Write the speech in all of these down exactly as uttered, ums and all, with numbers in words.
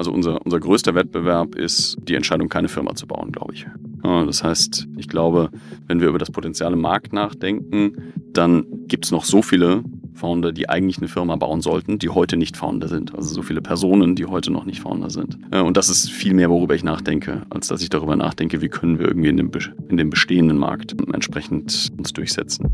Also unser, unser größter Wettbewerb ist die Entscheidung, keine Firma zu bauen, glaube ich. Das heißt, ich glaube, wenn wir über das Potenzial im Markt nachdenken, dann gibt es noch so viele Founder, die eigentlich eine Firma bauen sollten, die heute nicht Founder sind. Also so viele Personen, die heute noch nicht Founder sind. Und das ist viel mehr, worüber ich nachdenke, als dass ich darüber nachdenke, wie können wir irgendwie in dem, in dem bestehenden Markt entsprechend uns durchsetzen.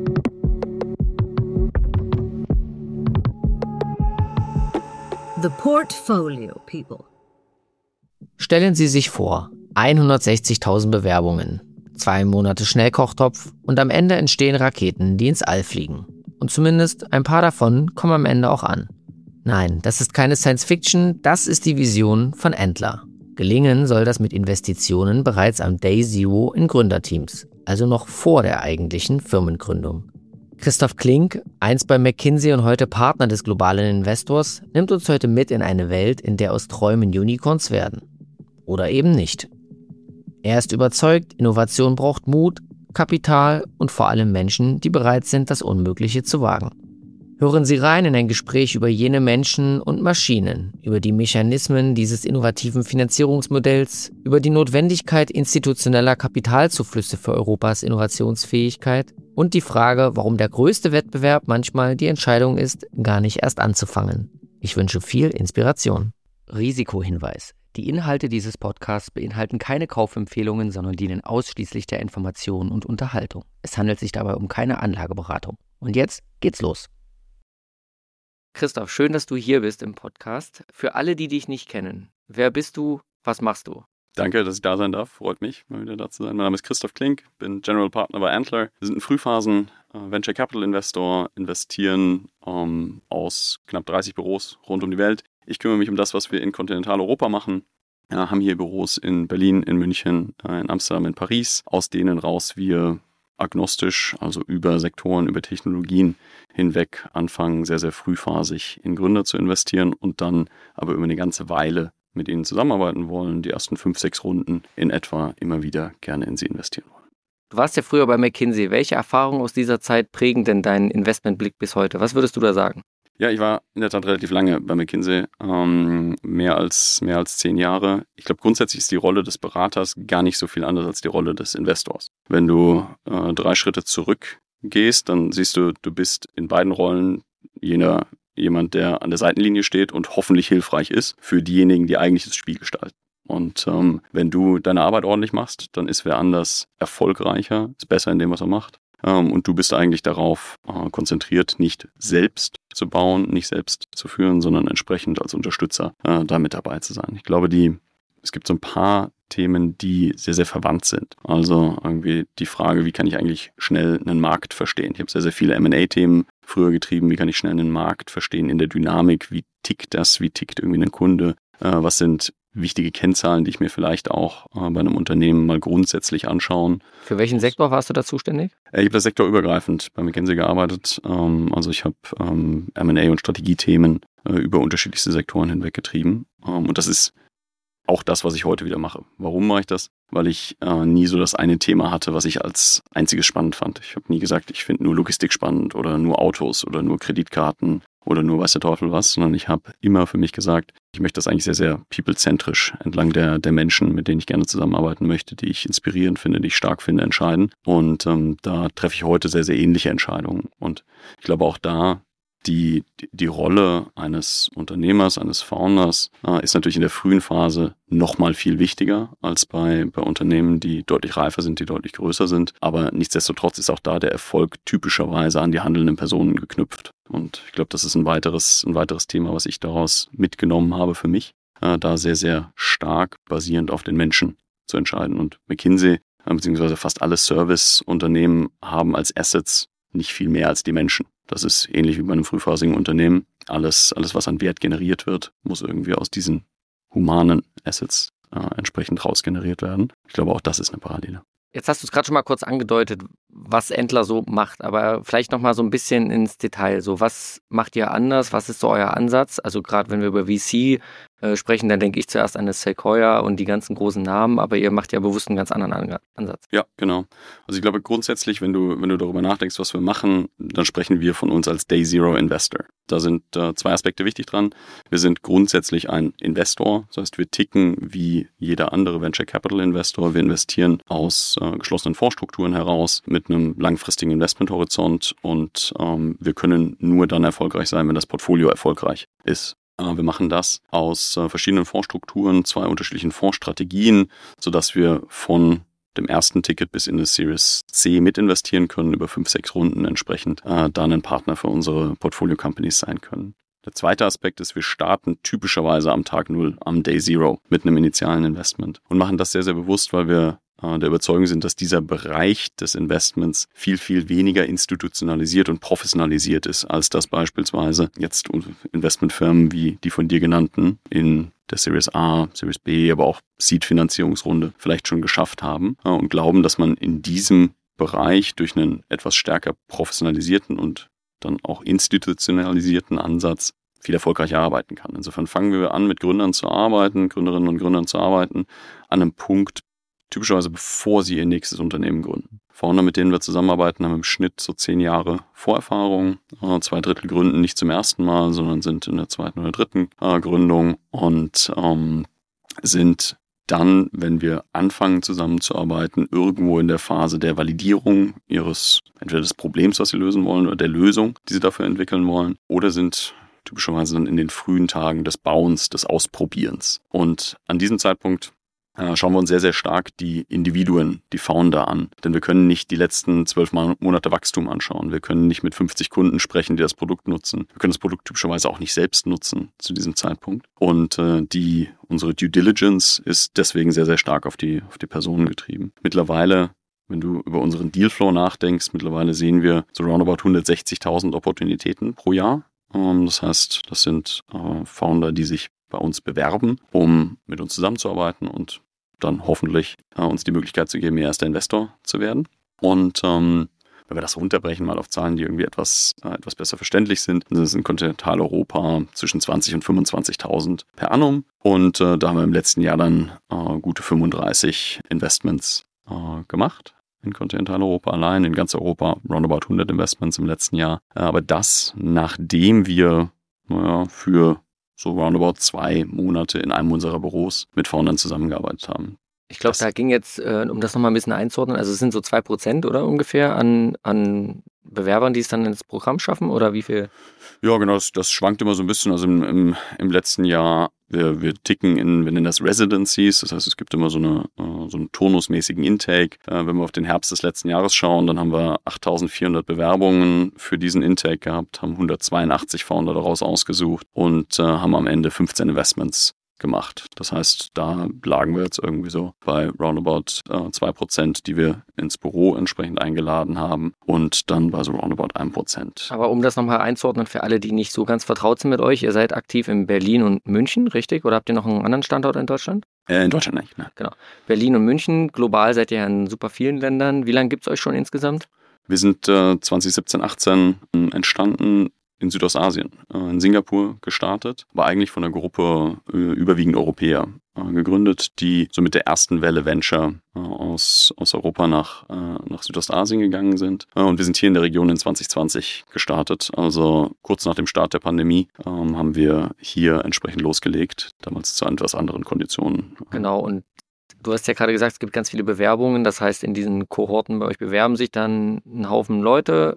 The Portfolio People. Stellen Sie sich vor, hundertsechzigtausend Bewerbungen, zwei Monate Schnellkochtopf und am Ende entstehen Raketen, die ins All fliegen. Und zumindest ein paar davon kommen am Ende auch an. Nein, das ist keine Science-Fiction, das ist die Vision von Entler. Gelingen soll das mit Investitionen bereits am Day Zero in Gründerteams, also noch vor der eigentlichen Firmengründung. Christoph Klink, einst bei McKinsey und heute Partner des globalen Investors, nimmt uns heute mit in eine Welt, in der aus Träumen Unicorns werden. Oder eben nicht. Er ist überzeugt, Innovation braucht Mut, Kapital und vor allem Menschen, die bereit sind, das Unmögliche zu wagen. Hören Sie rein in ein Gespräch über jene Menschen und Maschinen, über die Mechanismen dieses innovativen Finanzierungsmodells, über die Notwendigkeit institutioneller Kapitalzuflüsse für Europas Innovationsfähigkeit und die Frage, warum der größte Wettbewerb manchmal die Entscheidung ist, gar nicht erst anzufangen. Ich wünsche viel Inspiration. Risikohinweis. Die Inhalte dieses Podcasts beinhalten keine Kaufempfehlungen, sondern dienen ausschließlich der Information und Unterhaltung. Es handelt sich dabei um keine Anlageberatung. Und jetzt geht's los. Christoph, schön, dass du hier bist im Podcast. Für alle, die dich nicht kennen, wer bist du, was machst du? Danke, dass ich da sein darf. Freut mich, mal wieder da zu sein. Mein Name ist Christoph Klink, bin General Partner bei Entler. Wir sind in Frühphasen äh, Venture Capital Investor, investieren ähm, aus knapp dreißig Büros rund um die Welt. Ich kümmere mich um das, was wir in Kontinentaleuropa machen. Ja, haben hier Büros in Berlin, in München, äh, in Amsterdam, in Paris, aus denen raus wir agnostisch, also über Sektoren, über Technologien hinweg anfangen, sehr, sehr frühphasig in Gründer zu investieren und dann aber über eine ganze Weile mit ihnen zusammenarbeiten wollen, die ersten fünf, sechs Runden in etwa immer wieder gerne in sie investieren wollen. Du warst ja früher bei McKinsey. Welche Erfahrungen aus dieser Zeit prägen denn deinen Investmentblick bis heute? Was würdest du da sagen? Ja, ich war in der Tat relativ lange bei McKinsey, ähm, mehr als, mehr als zehn Jahre. Ich glaube, grundsätzlich ist die Rolle des Beraters gar nicht so viel anders als die Rolle des Investors. Wenn du äh, drei Schritte zurückgehst, dann siehst du, du bist in beiden Rollen jener, jemand, der an der Seitenlinie steht und hoffentlich hilfreich ist für diejenigen, die eigentlich das Spiel gestalten. Und ähm, wenn du deine Arbeit ordentlich machst, dann ist wer anders erfolgreicher, ist besser in dem, was er macht. Ähm, und du bist eigentlich darauf äh, konzentriert, nicht selbst zu bauen, nicht selbst zu führen, sondern entsprechend als Unterstützer äh, da mit dabei zu sein. Ich glaube, die, es gibt so ein paar Themen, die sehr, sehr verwandt sind. Also irgendwie die Frage, wie kann ich eigentlich schnell einen Markt verstehen? Ich habe sehr, sehr viele M and A-Themen früher getrieben. Wie kann ich schnell einen Markt verstehen in der Dynamik? Wie tickt das? Wie tickt irgendwie ein Kunde? Äh, was sind wichtige Kennzahlen, die ich mir vielleicht auch äh, bei einem Unternehmen mal grundsätzlich anschauen. Für welchen Sektor warst du da zuständig? Ich habe das sektorübergreifend bei McKinsey gearbeitet. Ähm, also ich habe ähm, M and A und Strategiethemen äh, über unterschiedlichste Sektoren hinweg getrieben. Ähm, und das ist auch das, was ich heute wieder mache. Warum mache ich das? Weil ich äh, nie so das eine Thema hatte, was ich als einziges spannend fand. Ich habe nie gesagt, ich finde nur Logistik spannend oder nur Autos oder nur Kreditkarten oder nur weiß der Teufel was, sondern ich habe immer für mich gesagt, ich möchte das eigentlich sehr, sehr people-zentrisch entlang der, der Menschen, mit denen ich gerne zusammenarbeiten möchte, die ich inspirierend finde, die ich stark finde, entscheiden. Und ähm, da treffe ich heute sehr, sehr ähnliche Entscheidungen. Und ich glaube auch da, Die, die Rolle eines Unternehmers, eines Founders äh, ist natürlich in der frühen Phase noch mal viel wichtiger als bei, bei Unternehmen, die deutlich reifer sind, die deutlich größer sind. Aber nichtsdestotrotz ist auch da der Erfolg typischerweise an die handelnden Personen geknüpft. Und ich glaube, das ist ein weiteres, ein weiteres Thema, was ich daraus mitgenommen habe für mich, äh, da sehr, sehr stark basierend auf den Menschen zu entscheiden. Und McKinsey, äh, beziehungsweise fast alle Serviceunternehmen haben als Assets nicht viel mehr als die Menschen. Das ist ähnlich wie bei einem frühphasigen Unternehmen. Alles, alles, was an Wert generiert wird, muss irgendwie aus diesen humanen Assets äh, entsprechend rausgeneriert werden. Ich glaube, auch das ist eine Parallele. Jetzt hast du es gerade schon mal kurz angedeutet, was Entler so macht, aber vielleicht noch mal so ein bisschen ins Detail. So, was macht ihr anders? Was ist so euer Ansatz? Also gerade wenn wir über V C äh, sprechen, dann denke ich zuerst an eine Sequoia und die ganzen großen Namen, aber ihr macht ja bewusst einen ganz anderen An- Ansatz. Ja, genau. Also ich glaube grundsätzlich, wenn du, wenn du darüber nachdenkst, was wir machen, dann sprechen wir von uns als Day Zero Investor. Da sind äh, zwei Aspekte wichtig dran. Wir sind grundsätzlich ein Investor, das heißt, wir ticken wie jeder andere Venture Capital Investor. Wir investieren aus äh, geschlossenen Fondsstrukturen heraus mit einem langfristigen Investmenthorizont und ähm, wir können nur dann erfolgreich sein, wenn das Portfolio erfolgreich ist. Äh, wir machen das aus äh, verschiedenen Fondsstrukturen, zwei unterschiedlichen Fondsstrategien, sodass wir von dem ersten Ticket bis in das Series C mitinvestieren können, über fünf, sechs Runden entsprechend äh, dann ein Partner für unsere Portfolio-Companies sein können. Der zweite Aspekt ist, wir starten typischerweise am Tag Null, am Day Zero, mit einem initialen Investment und machen das sehr, sehr bewusst, weil wir äh, der Überzeugung sind, dass dieser Bereich des Investments viel, viel weniger institutionalisiert und professionalisiert ist, als das beispielsweise jetzt Investmentfirmen wie die von dir genannten in der Series A, Series B, aber auch Seed-Finanzierungsrunde vielleicht schon geschafft haben äh, und glauben, dass man in diesem Bereich durch einen etwas stärker professionalisierten und dann auch institutionalisierten Ansatz viel erfolgreicher arbeiten kann. Insofern fangen wir an, mit Gründern zu arbeiten, Gründerinnen und Gründern zu arbeiten, an einem Punkt, typischerweise bevor sie ihr nächstes Unternehmen gründen. Founder, mit denen wir zusammenarbeiten, haben im Schnitt so zehn Jahre Vorerfahrung. Äh, zwei Drittel gründen nicht zum ersten Mal, sondern sind in der zweiten oder dritten äh, Gründung und ähm, sind dann, wenn wir anfangen zusammenzuarbeiten, irgendwo in der Phase der Validierung ihres, entweder des Problems, was sie lösen wollen, oder der Lösung, die sie dafür entwickeln wollen, oder sind typischerweise dann in den frühen Tagen des Bauens, des Ausprobierens. Und an diesem Zeitpunkt äh, schauen wir uns sehr, sehr stark die Individuen, die Founder an. Denn wir können nicht die letzten zwölf Monate Wachstum anschauen. Wir können nicht mit fünfzig Kunden sprechen, die das Produkt nutzen. Wir können das Produkt typischerweise auch nicht selbst nutzen zu diesem Zeitpunkt. Und äh, die unsere Due Diligence ist deswegen sehr, sehr stark auf die, auf die Personen getrieben. Mittlerweile, wenn du über unseren Dealflow nachdenkst, mittlerweile sehen wir so roundabout hundertsechzigtausend Opportunitäten pro Jahr. Ähm, das heißt, das sind äh, Founder, die sich bei uns bewerben, um mit uns zusammenzuarbeiten und dann hoffentlich äh, uns die Möglichkeit zu geben, ihr erster Investor zu werden. Und ähm, wenn wir das runterbrechen, mal auf Zahlen, die irgendwie etwas, äh, etwas besser verständlich sind, das ist in Kontinentaleuropa zwischen zwanzig und fünfundzwanzigtausend per annum. Und äh, da haben wir im letzten Jahr dann äh, gute fünfunddreißig Investments äh, gemacht. In Kontinentaleuropa allein, in ganz Europa roundabout hundert Investments im letzten Jahr. Äh, aber das, nachdem wir naja, für so roundabout zwei Monate in einem unserer Büros mit Foundern zusammengearbeitet haben. Ich glaube, da ging jetzt, äh, um das nochmal ein bisschen einzuordnen, also es sind so zwei Prozent oder ungefähr an, an Bewerbern, die es dann ins Programm schaffen oder wie viel? Ja, genau, das, das schwankt immer so ein bisschen. Also im, im, im letzten Jahr, wir, wir ticken in, wir nennen das Residencies, das heißt, es gibt immer so, eine, so einen turnusmäßigen Intake. Äh, wenn wir auf den Herbst des letzten Jahres schauen, dann haben wir achttausendvierhundert Bewerbungen für diesen Intake gehabt, haben hundertzweiundachtzig Founder daraus ausgesucht und äh, haben am Ende fünfzehn Investments gemacht. Das heißt, da lagen wir jetzt irgendwie so bei roundabout äh, zwei Prozent, die wir ins Büro entsprechend eingeladen haben und dann bei so roundabout ein Prozent. Aber um das nochmal einzuordnen für alle, die nicht so ganz vertraut sind mit euch, ihr seid aktiv in Berlin und München, richtig? Oder habt ihr noch einen anderen Standort in Deutschland? Äh, in Deutschland nicht, ne? Genau. Berlin und München, global seid ihr in super vielen Ländern. Wie lange gibt es euch schon insgesamt? Wir sind äh, zwanzig siebzehn, achtzehn äh, entstanden in Südostasien, äh, in Singapur gestartet, war eigentlich von einer Gruppe äh, überwiegend Europäer äh, gegründet, die so mit der ersten Welle Venture äh, aus, aus Europa nach, äh, nach Südostasien gegangen sind. Äh, und wir sind hier in der Region in zwanzig zwanzig gestartet, also kurz nach dem Start der Pandemie äh, haben wir hier entsprechend losgelegt, damals zu etwas anderen Konditionen. Genau, und du hast ja gerade gesagt, es gibt ganz viele Bewerbungen, das heißt, in diesen Kohorten bei euch bewerben sich dann ein Haufen Leute.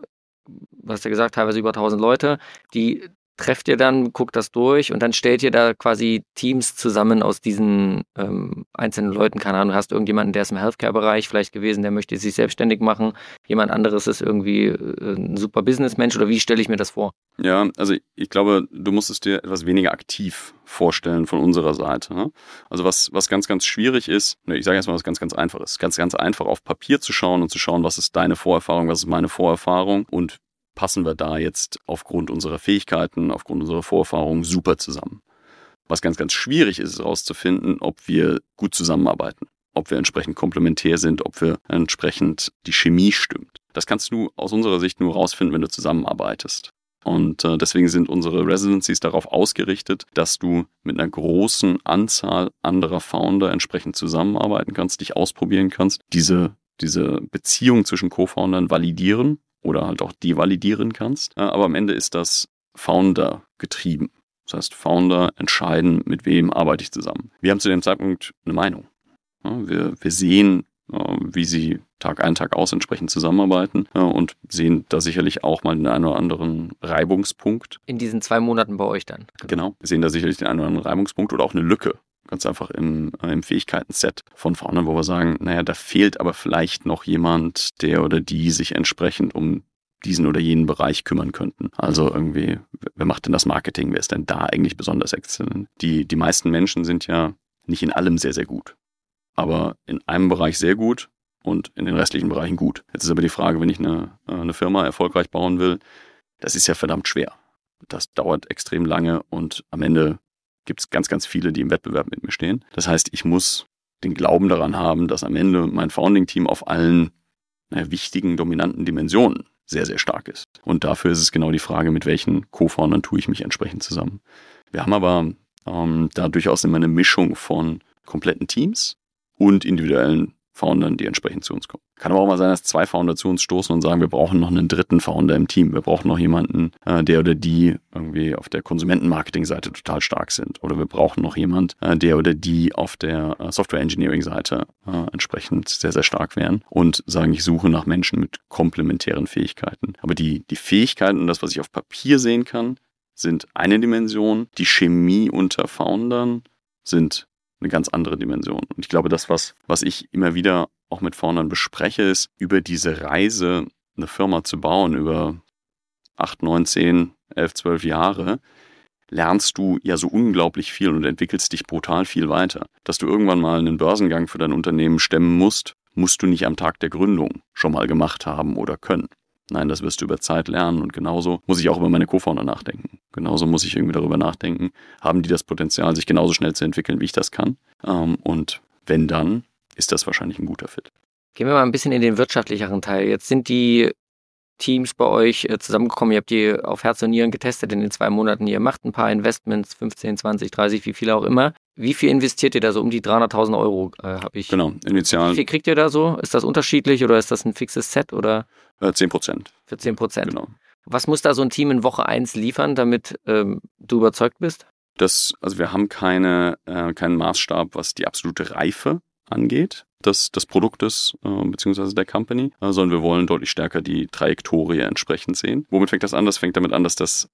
Du hast ja gesagt, teilweise über tausend Leute, die trefft ihr dann, guckt das durch und dann stellt ihr da quasi Teams zusammen aus diesen ähm, einzelnen Leuten. Keine Ahnung, du hast irgendjemanden, der ist im Healthcare-Bereich vielleicht gewesen, der möchte sich selbstständig machen. Jemand anderes ist irgendwie äh, ein super Businessmensch oder wie stelle ich mir das vor? Ja, also ich glaube, du musst es dir etwas weniger aktiv vorstellen von unserer Seite. Ne? Also was, was ganz, ganz schwierig ist, ne, ich sage erstmal was ganz, ganz Einfaches. Ganz, ganz einfach auf Papier zu schauen und zu schauen, was ist deine Vorerfahrung, was ist meine Vorerfahrung und passen wir da jetzt aufgrund unserer Fähigkeiten, aufgrund unserer Vorerfahrung super zusammen. Was ganz, ganz schwierig ist, ist herauszufinden, ob wir gut zusammenarbeiten, ob wir entsprechend komplementär sind, ob wir entsprechend die Chemie stimmt. Das kannst du aus unserer Sicht nur herausfinden, wenn du zusammenarbeitest. Und äh, deswegen sind unsere Residencies darauf ausgerichtet, dass du mit einer großen Anzahl anderer Founder entsprechend zusammenarbeiten kannst, dich ausprobieren kannst, diese, diese Beziehung zwischen Co-Foundern validieren oder halt auch devalidieren kannst. Äh, aber am Ende ist das Founder getrieben. Das heißt, Founder entscheiden, mit wem arbeite ich zusammen. Wir haben zu dem Zeitpunkt eine Meinung. Ja, wir, wir sehen, wie sie Tag ein, Tag aus entsprechend zusammenarbeiten und sehen da sicherlich auch mal den einen oder anderen Reibungspunkt. In diesen zwei Monaten bei euch dann? Genau, wir sehen da sicherlich den einen oder anderen Reibungspunkt oder auch eine Lücke, ganz einfach im, im Fähigkeiten-Set von Foundern, wo wir sagen, naja, da fehlt aber vielleicht noch jemand, der oder die sich entsprechend um diesen oder jenen Bereich kümmern könnten. Also irgendwie, wer macht denn das Marketing? Wer ist denn da eigentlich besonders exzellent? Die, die meisten Menschen sind ja nicht in allem sehr, sehr gut, aber in einem Bereich sehr gut und in den restlichen Bereichen gut. Jetzt ist aber die Frage, wenn ich eine, eine Firma erfolgreich bauen will, das ist ja verdammt schwer. Das dauert extrem lange und am Ende gibt es ganz, ganz viele, die im Wettbewerb mit mir stehen. Das heißt, ich muss den Glauben daran haben, dass am Ende mein Founding-Team auf allen naja, wichtigen, dominanten Dimensionen sehr, sehr stark ist. Und dafür ist es genau die Frage, mit welchen Co-Foundern tue ich mich entsprechend zusammen. Wir haben aber ähm, da durchaus immer eine Mischung von kompletten Teams und individuellen Foundern, die entsprechend zu uns kommen. Kann aber auch mal sein, dass zwei Founder zu uns stoßen und sagen, wir brauchen noch einen dritten Founder im Team. Wir brauchen noch jemanden, äh, der oder die irgendwie auf der Konsumentenmarketing-Seite total stark sind. Oder wir brauchen noch jemanden, äh, der oder die auf der äh, Software-Engineering-Seite äh, entsprechend sehr, sehr stark wären und sagen, ich suche nach Menschen mit komplementären Fähigkeiten. Aber die, die Fähigkeiten und das, was ich auf Papier sehen kann, sind eine Dimension. Die Chemie unter Foundern sind eine ganz andere Dimension. Und ich glaube, das, was, was ich immer wieder auch mit Foundern bespreche, ist, über diese Reise eine Firma zu bauen, über acht, neun, zehn, elf, zwölf Jahre, lernst du ja so unglaublich viel und entwickelst dich brutal viel weiter. Dass du irgendwann mal einen Börsengang für dein Unternehmen stemmen musst, musst du nicht am Tag der Gründung schon mal gemacht haben oder können. Nein, das wirst du über Zeit lernen und genauso muss ich auch über meine Co-Founder nachdenken. Genauso muss ich irgendwie darüber nachdenken, haben die das Potenzial, sich genauso schnell zu entwickeln, wie ich das kann? Ähm, und wenn dann, ist das wahrscheinlich ein guter Fit. Gehen wir mal ein bisschen in den wirtschaftlicheren Teil. Jetzt sind die Teams bei euch zusammengekommen, ihr habt die auf Herz und Nieren getestet in den zwei Monaten. Ihr macht ein paar Investments, fünfzehn, zwanzig, dreißig, wie viele auch immer. Wie viel investiert ihr da so? Um die dreihunderttausend Euro äh, habe ich. Genau, initial. Wie viel kriegt ihr da so? Ist das unterschiedlich oder ist das ein fixes Set? Oder? Äh, zehn Prozent. Für zehn Prozent. Genau. Was muss da so ein Team in Woche eins liefern, damit ähm, du überzeugt bist? Das, also wir haben keine, äh, keinen Maßstab, was die absolute Reife angeht des, des Produktes äh, beziehungsweise der Company, äh, sondern wir wollen deutlich stärker die Trajektorie entsprechend sehen. Womit fängt das an? Das fängt damit an, dass das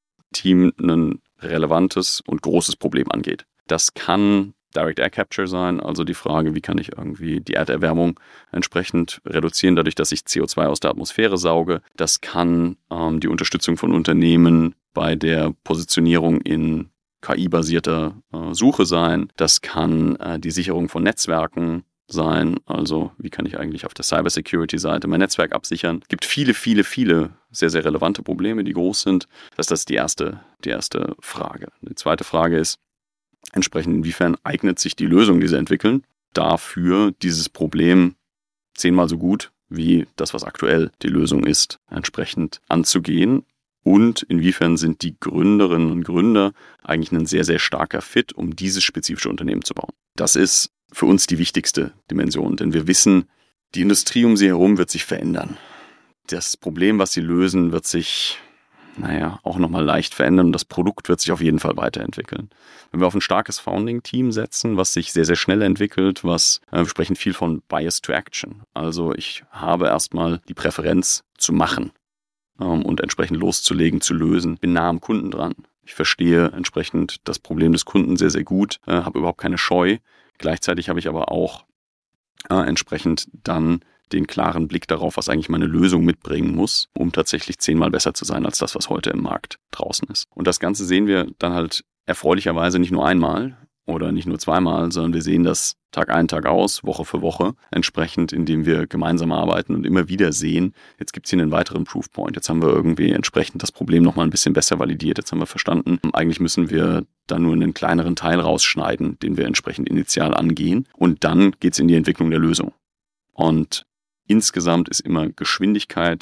Team ein relevantes und großes Problem angeht. Das kann Direct Air Capture sein, also die Frage, wie kann ich irgendwie die Erderwärmung entsprechend reduzieren, dadurch, dass ich C O zwei aus der Atmosphäre sauge. Das kann ähm, die Unterstützung von Unternehmen bei der Positionierung in K I-basierter äh, Suche sein. Das kann äh, die Sicherung von Netzwerken sein, also wie kann ich eigentlich auf der Cybersecurity-Seite mein Netzwerk absichern. Es gibt viele, viele, viele sehr, sehr relevante Probleme, die groß sind. Das ist die erste, die erste Frage. Die zweite Frage ist, entsprechend inwiefern eignet sich die Lösung, die sie entwickeln, dafür dieses Problem zehnmal so gut wie das, was aktuell die Lösung ist, entsprechend anzugehen. Und inwiefern sind die Gründerinnen und Gründer eigentlich ein sehr, sehr starker Fit, um dieses spezifische Unternehmen zu bauen. Das ist für uns die wichtigste Dimension, denn wir wissen, die Industrie um sie herum wird sich verändern. Das Problem, was sie lösen, wird sich, naja, auch nochmal leicht verändern und das Produkt wird sich auf jeden Fall weiterentwickeln. Wenn wir auf ein starkes Founding-Team setzen, was sich sehr, sehr schnell entwickelt, was, äh, wir sprechen viel von Bias to Action. Also ich habe erstmal die Präferenz zu machen ähm, und entsprechend loszulegen, zu lösen, bin nah am Kunden dran. Ich verstehe entsprechend das Problem des Kunden sehr, sehr gut, äh, habe überhaupt keine Scheu. Gleichzeitig habe ich aber auch äh, entsprechend dann den klaren Blick darauf, was eigentlich meine Lösung mitbringen muss, um tatsächlich zehnmal besser zu sein als das, was heute im Markt draußen ist. Und das Ganze sehen wir dann halt erfreulicherweise nicht nur einmal oder nicht nur zweimal, sondern wir sehen das Tag ein, Tag aus, Woche für Woche, entsprechend, indem wir gemeinsam arbeiten und immer wieder sehen, jetzt gibt es hier einen weiteren Proofpoint, jetzt haben wir irgendwie entsprechend das Problem nochmal ein bisschen besser validiert, jetzt haben wir verstanden, eigentlich müssen wir da nur einen kleineren Teil rausschneiden, den wir entsprechend initial angehen und dann geht es in die Entwicklung der Lösung. Und insgesamt ist immer Geschwindigkeit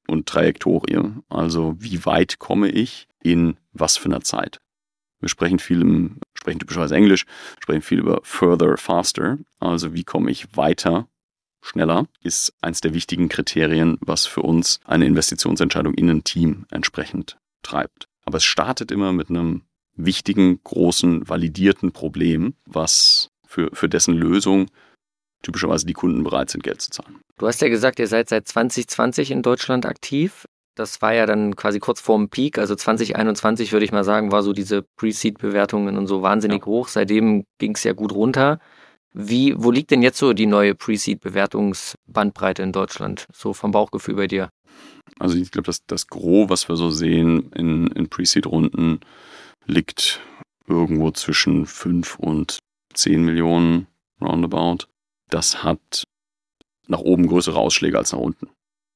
und Trajektorie. Also wie weit komme ich in was für einer Zeit? Wir sprechen viel im, sprechen typischerweise Englisch, sprechen viel über further, faster. Also wie komme ich weiter, schneller, ist eins der wichtigen Kriterien, was für uns eine Investitionsentscheidung in ein Team entsprechend treibt. Aber es startet immer mit einem wichtigen, großen, validierten Problem, was für, für dessen Lösung typischerweise die Kunden bereit sind, Geld zu zahlen. Du hast ja gesagt, ihr seid seit zwanzig zwanzig in Deutschland aktiv. Das war ja dann quasi kurz vorm Peak, also zwanzig einundzwanzig würde ich mal sagen, war so diese Pre-Seed-Bewertungen und so wahnsinnig ja. hoch. Seitdem ging es ja gut runter. Wie, wo liegt denn jetzt so die neue Pre-Seed-Bewertungsbandbreite in Deutschland, so vom Bauchgefühl bei dir? Also ich glaube, das, das Gros, was wir so sehen in, in Pre-Seed-Runden, liegt irgendwo zwischen fünf und zehn Millionen roundabout. Das hat nach oben größere Ausschläge als nach unten.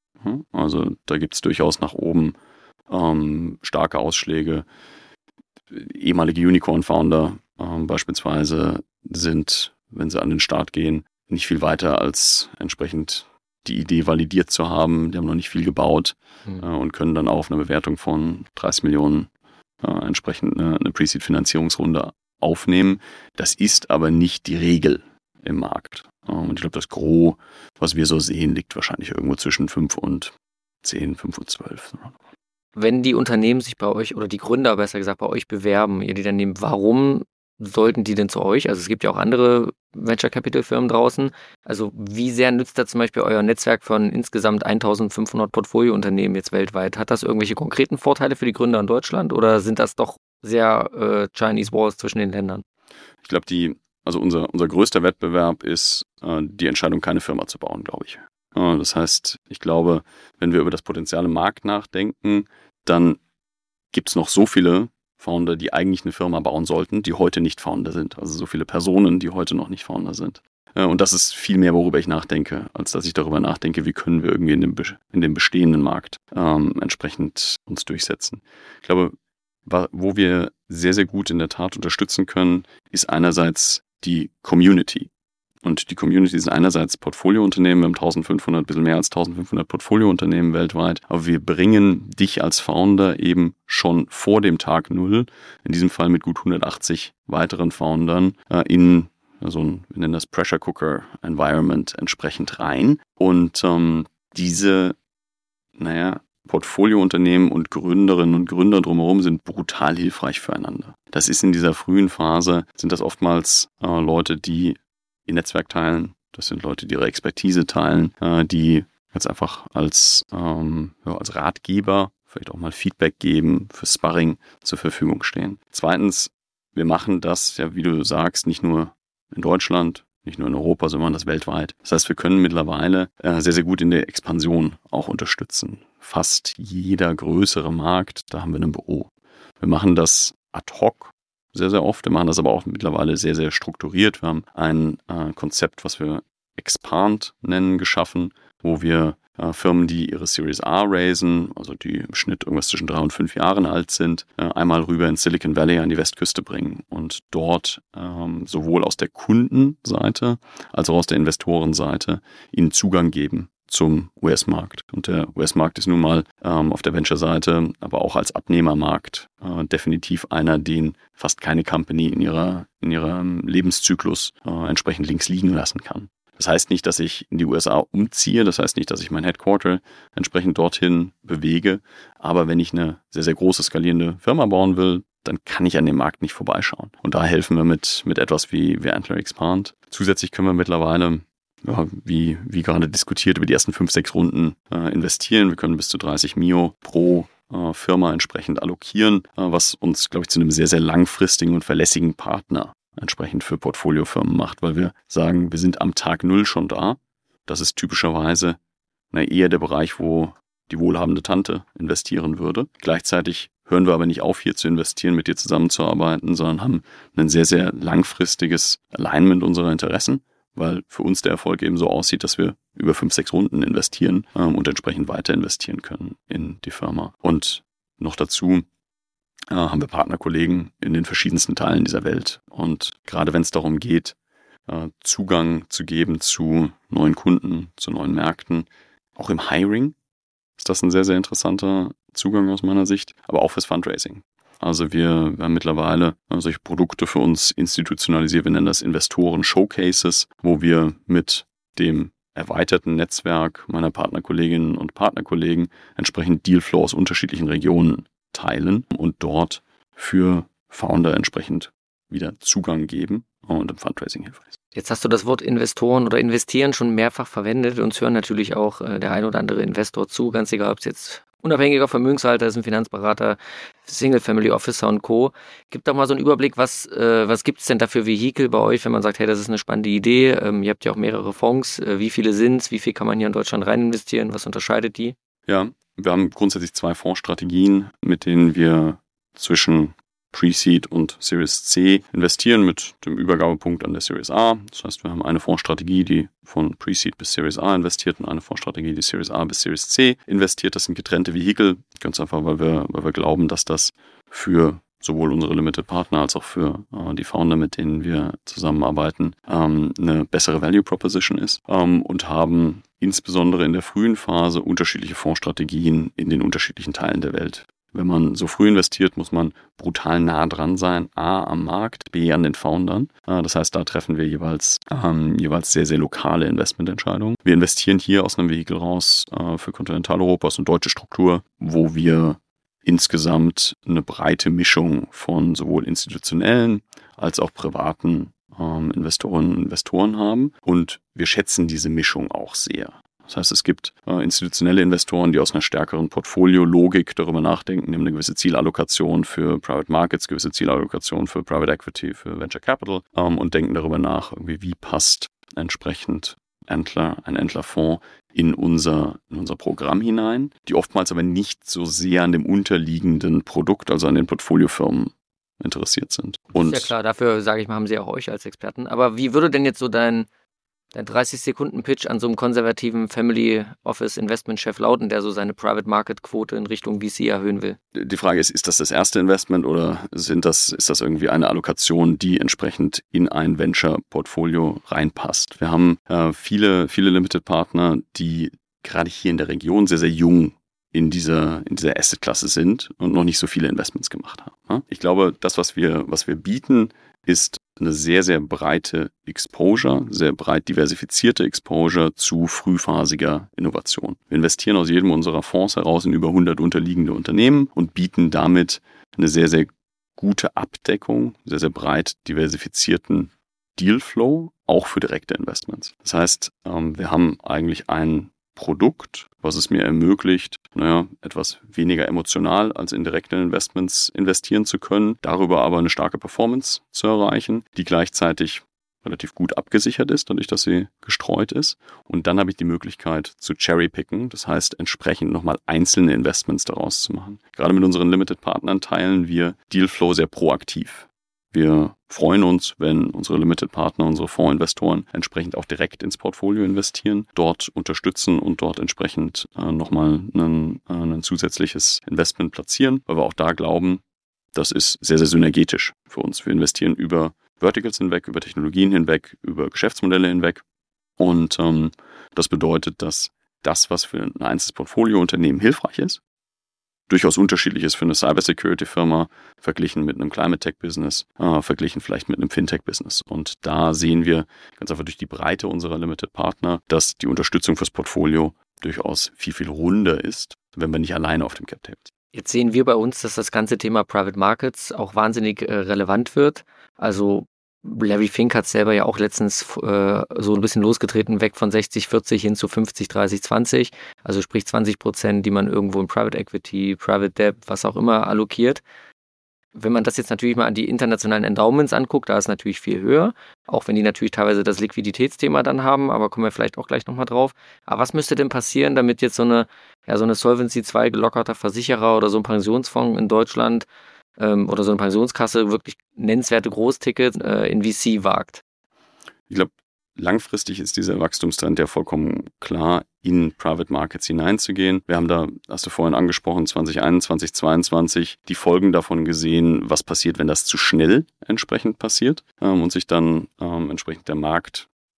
Also da gibt es durchaus nach oben ähm, starke Ausschläge. Ehemalige Unicorn-Founder ähm, beispielsweise sind, wenn sie an den Start gehen, nicht viel weiter als entsprechend die Idee validiert zu haben. Die haben noch nicht viel gebaut mhm. äh, und können dann auch auf eine Bewertung von dreißig Millionen äh, entsprechend eine, eine Pre-Seed-Finanzierungsrunde aufnehmen. Das ist aber nicht die Regel im Markt. Und ich glaube, das Gros, was wir so sehen, liegt wahrscheinlich irgendwo zwischen fünf und zehn, fünf und zwölf. Wenn die Unternehmen sich bei euch, oder die Gründer besser gesagt, bei euch bewerben, ihr die dann nehmt, warum sollten die denn zu euch? Also es gibt ja auch andere Venture-Capital-Firmen draußen. Also wie sehr nützt da zum Beispiel euer Netzwerk von insgesamt eintausendfünfhundert Portfoliounternehmen jetzt weltweit? Hat das irgendwelche konkreten Vorteile für die Gründer in Deutschland oder sind das doch sehr äh, Chinese Walls zwischen den Ländern? Ich glaube, die Also unser, unser größter Wettbewerb ist äh, die Entscheidung, keine Firma zu bauen, glaube ich. Äh, das heißt, ich glaube, wenn wir über das Potenzial im Markt nachdenken, dann gibt es noch so viele Founder, die eigentlich eine Firma bauen sollten, die heute nicht Founder sind. Also so viele Personen, die heute noch nicht Founder sind. Äh, und das ist viel mehr, worüber ich nachdenke, als dass ich darüber nachdenke, wie können wir irgendwie in dem, in dem bestehenden Markt ähm, entsprechend uns durchsetzen. Ich glaube, wo wir sehr, sehr gut in der Tat unterstützen können, ist einerseits die Community. Und die Community sind einerseits Portfoliounternehmen, wir haben eintausendfünfhundert, ein bisschen mehr als eintausendfünfhundert Portfoliounternehmen weltweit, aber wir bringen dich als Founder eben schon vor dem Tag Null, in diesem Fall mit gut hundertachtzig weiteren Foundern, äh, in so ein, wir nennen das Pressure Cooker Environment entsprechend rein. Und ähm, diese, naja, Portfoliounternehmen und Gründerinnen und Gründer drumherum sind brutal hilfreich füreinander. Das ist in dieser frühen Phase, sind das oftmals äh, Leute, die ihr Netzwerk teilen. Das sind Leute, die ihre Expertise teilen, äh, die jetzt einfach als, ähm, ja, als Ratgeber vielleicht auch mal Feedback geben, für Sparring zur Verfügung stehen. Zweitens, wir machen das, ja, wie du sagst, nicht nur in Deutschland, nicht nur in Europa, sondern das weltweit. Das heißt, wir können mittlerweile äh, sehr, sehr gut in der Expansion auch unterstützen. Fast jeder größere Markt, da haben wir ein Büro. Wir machen das ad hoc sehr, sehr oft. Wir machen das aber auch mittlerweile sehr, sehr strukturiert. Wir haben ein äh, Konzept, was wir Expand nennen, geschaffen, wo wir äh, Firmen, die ihre Series A raisen, also die im Schnitt irgendwas zwischen drei und fünf Jahren alt sind, äh, einmal rüber in Silicon Valley an die Westküste bringen und dort ähm, sowohl aus der Kundenseite als auch aus der Investorenseite ihnen Zugang geben zum U S-Markt. Und der U S-Markt ist nun mal ähm, auf der Venture-Seite, aber auch als Abnehmermarkt äh, definitiv einer, den fast keine Company in ihrer in ihrem Lebenszyklus äh, entsprechend links liegen lassen kann. Das heißt nicht, dass ich in die U S A umziehe, das heißt nicht, dass ich mein Headquarter entsprechend dorthin bewege, aber wenn ich eine sehr, sehr große skalierende Firma bauen will, dann kann ich an dem Markt nicht vorbeischauen. Und da helfen wir mit, mit etwas wie, wie Antler Expand. Zusätzlich können wir mittlerweile, ja, wie, wie gerade diskutiert, über die ersten fünf, sechs Runden äh, investieren. Wir können bis zu dreißig Mio pro äh, Firma entsprechend allokieren, äh, was uns, glaube ich, zu einem sehr, sehr langfristigen und verlässlichen Partner entsprechend für Portfoliofirmen macht, weil wir sagen, wir sind am Tag Null schon da. Das ist typischerweise na, eher der Bereich, wo die wohlhabende Tante investieren würde. Gleichzeitig hören wir aber nicht auf, hier zu investieren, mit dir zusammenzuarbeiten, sondern haben ein sehr, sehr langfristiges Alignment unserer Interessen, weil für uns der Erfolg eben so aussieht, dass wir über fünf, sechs Runden investieren ähm, und entsprechend weiter investieren können in die Firma. Und noch dazu äh, haben wir Partnerkollegen in den verschiedensten Teilen dieser Welt. Und gerade wenn es darum geht, äh, Zugang zu geben zu neuen Kunden, zu neuen Märkten, auch im Hiring, ist das ein sehr, sehr interessanter Zugang aus meiner Sicht, aber auch fürs Fundraising. Also wir, wir haben mittlerweile solche Produkte für uns institutionalisiert, wir nennen das Investoren-Showcases, wo wir mit dem erweiterten Netzwerk meiner Partnerkolleginnen und Partnerkollegen entsprechend Dealflow aus unterschiedlichen Regionen teilen und dort für Founder entsprechend wieder Zugang geben und im Fundraising hilfreich ist. Jetzt hast du das Wort Investoren oder Investieren schon mehrfach verwendet. Uns hören natürlich auch äh, der ein oder andere Investor zu, ganz egal, ob es jetzt unabhängiger Vermögenshalter ist, ein Finanzberater, Single Family Officer und Co. Gib doch mal so einen Überblick, was, äh, was gibt es denn da für Vehikel bei euch, wenn man sagt, hey, das ist eine spannende Idee, ähm, ihr habt ja auch mehrere Fonds, äh, wie viele sind es, wie viel kann man hier in Deutschland rein investieren, was unterscheidet die? Ja, wir haben grundsätzlich zwei Fondsstrategien, mit denen wir zwischen Pre-Seed und Series C investieren mit dem Übergabepunkt an der Series A. Das heißt, wir haben eine Fondsstrategie, die von Pre-Seed bis Series A investiert und eine Fondsstrategie, die Series A bis Series C investiert. Das sind getrennte Vehikel, ganz einfach, weil wir, weil wir glauben, dass das für sowohl unsere Limited Partner als auch für äh, die Founder, mit denen wir zusammenarbeiten, ähm, eine bessere Value Proposition ist ähm, und haben insbesondere in der frühen Phase unterschiedliche Fondsstrategien in den unterschiedlichen Teilen der Welt. Wenn man so früh investiert, muss man brutal nah dran sein. A, am Markt, B, an den Foundern. Das heißt, da treffen wir jeweils, ähm, jeweils sehr, sehr lokale Investmententscheidungen. Wir investieren hier aus einem Vehikel raus äh, für Kontinentaleuropa, aus einer deutschen Struktur, wo wir insgesamt eine breite Mischung von sowohl institutionellen als auch privaten ähm, Investorinnen und Investoren haben. Und wir schätzen diese Mischung auch sehr. Das heißt, es gibt äh, institutionelle Investoren, die aus einer stärkeren Portfoliologik darüber nachdenken, nehmen eine gewisse Zielallokation für Private Markets, gewisse Zielallokation für Private Equity, für Venture Capital ähm, und denken darüber nach, irgendwie, wie passt entsprechend Entler, ein Entler-Fonds in unser, in unser Programm hinein, die oftmals aber nicht so sehr an dem unterliegenden Produkt, also an den Portfoliofirmen interessiert sind. Und ist ja klar, dafür, sage ich mal, haben sie auch euch als Experten. Aber wie würde denn jetzt so dein Dein dreißig-Sekunden-Pitch an so einem konservativen Family-Office-Investment-Chef lauten, der so seine Private-Market-Quote in Richtung V C erhöhen will? Die Frage ist, ist das das erste Investment oder sind das, ist das irgendwie eine Allokation, die entsprechend in ein Venture-Portfolio reinpasst? Wir haben äh, viele, viele Limited-Partner, die gerade hier in der Region sehr, sehr jung in dieser, in dieser Asset-Klasse sind und noch nicht so viele Investments gemacht haben. Ich glaube, das, was wir, was wir bieten, ist eine sehr, sehr breite Exposure, sehr breit diversifizierte Exposure zu frühphasiger Innovation. Wir investieren aus jedem unserer Fonds heraus in über hundert unterliegende Unternehmen und bieten damit eine sehr, sehr gute Abdeckung, sehr, sehr breit diversifizierten Dealflow, auch für direkte Investments. Das heißt, wir haben eigentlich ein Produkt, was es mir ermöglicht, naja, etwas weniger emotional als in direkte Investments investieren zu können, darüber aber eine starke Performance zu erreichen, die gleichzeitig relativ gut abgesichert ist, dadurch, dass sie gestreut ist. Und dann habe ich die Möglichkeit zu cherrypicken, das heißt entsprechend nochmal einzelne Investments daraus zu machen. Gerade mit unseren Limited-Partnern teilen wir Dealflow sehr proaktiv. Wir freuen uns, wenn unsere Limited-Partner, unsere Fondsinvestoren entsprechend auch direkt ins Portfolio investieren, dort unterstützen und dort entsprechend äh, nochmal ein, äh, ein zusätzliches Investment platzieren, weil wir auch da glauben, das ist sehr, sehr synergetisch für uns. Wir investieren über Verticals hinweg, über Technologien hinweg, über Geschäftsmodelle hinweg und ähm, das bedeutet, dass das, was für ein einzelnes Portfoliounternehmen hilfreich ist, durchaus unterschiedlich ist für eine Cybersecurity-Firma, verglichen mit einem Climate-Tech-Business, äh, verglichen vielleicht mit einem Fintech-Business. Und da sehen wir ganz einfach durch die Breite unserer Limited-Partner, dass die Unterstützung fürs Portfolio durchaus viel, viel runder ist, wenn wir nicht alleine auf dem Cap-Table sind. Jetzt sehen wir bei uns, dass das ganze Thema Private Markets auch wahnsinnig äh, relevant wird. Also Larry Fink hat selber ja auch letztens äh, so ein bisschen losgetreten, weg von sechzig vierzig hin zu fünfzig dreißig zwanzig. Also sprich zwanzig Prozent, die man irgendwo in Private Equity, Private Debt, was auch immer allokiert. Wenn man das jetzt natürlich mal an die internationalen Endowments anguckt, da ist natürlich viel höher, auch wenn die natürlich teilweise das Liquiditätsthema dann haben, aber kommen wir vielleicht auch gleich nochmal drauf. Aber was müsste denn passieren, damit jetzt so eine, ja, so eine Solvency zwei gelockerter Versicherer oder so ein Pensionsfonds in Deutschland ähm, oder so eine Pensionskasse wirklich nennenswerte Großtickets äh, in V C wagt? Ich glaube, langfristig ist dieser Wachstumstrend ja vollkommen klar, in Private Markets hineinzugehen. Wir haben da, hast du vorhin angesprochen, zwanzig einundzwanzig, zweiundzwanzig die Folgen davon gesehen, was passiert, wenn das zu schnell entsprechend passiert ähm, und sich dann ähm, entsprechend der Markt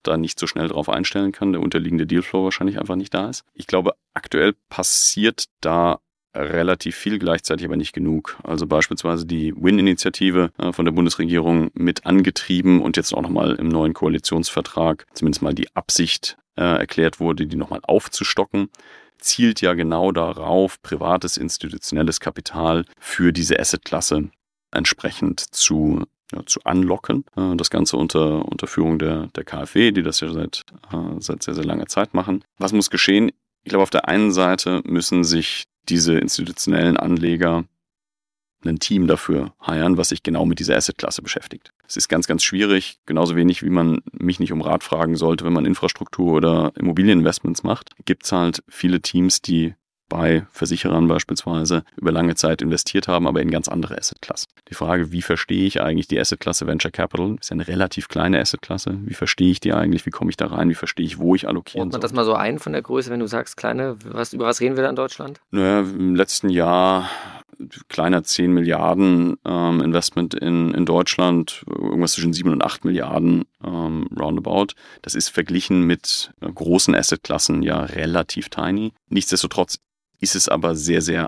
da nicht so schnell drauf einstellen kann, der unterliegende Dealflow wahrscheinlich einfach nicht da ist. Ich glaube, aktuell passiert da relativ viel, gleichzeitig aber nicht genug. Also beispielsweise die Win-Initiative äh, von der Bundesregierung mit angetrieben und jetzt auch nochmal im neuen Koalitionsvertrag zumindest mal die Absicht äh, erklärt wurde, die nochmal aufzustocken, zielt ja genau darauf, privates institutionelles Kapital für diese Assetklasse entsprechend zu, ja, zu unlocken. Äh, das Ganze unter, unter Führung der, der K f W, die das ja seit, äh, seit sehr, sehr langer Zeit machen. Was muss geschehen? Ich glaube, auf der einen Seite müssen sich diese institutionellen Anleger ein Team dafür hiren, was sich genau mit dieser Assetklasse beschäftigt. Es ist ganz, ganz schwierig, genauso wenig wie man mich nicht um Rat fragen sollte, wenn man Infrastruktur- oder Immobilieninvestments macht, gibt es halt viele Teams, die bei Versicherern beispielsweise über lange Zeit investiert haben, aber in ganz andere Assetklassen. Die Frage, wie verstehe ich eigentlich die Assetklasse Venture Capital? Ist ja eine relativ kleine Assetklasse. Wie verstehe ich die eigentlich? Wie komme ich da rein? Wie verstehe ich, wo ich allokieren soll? Ordnet das mal so ein von der Größe, wenn du sagst, kleine, was, über was reden wir da in Deutschland? Naja, im letzten Jahr kleiner zehn Milliarden ähm, Investment in, in Deutschland, irgendwas zwischen sieben und acht Milliarden ähm, roundabout. Das ist verglichen mit äh, großen Assetklassen ja relativ tiny. Nichtsdestotrotz ist es aber sehr, sehr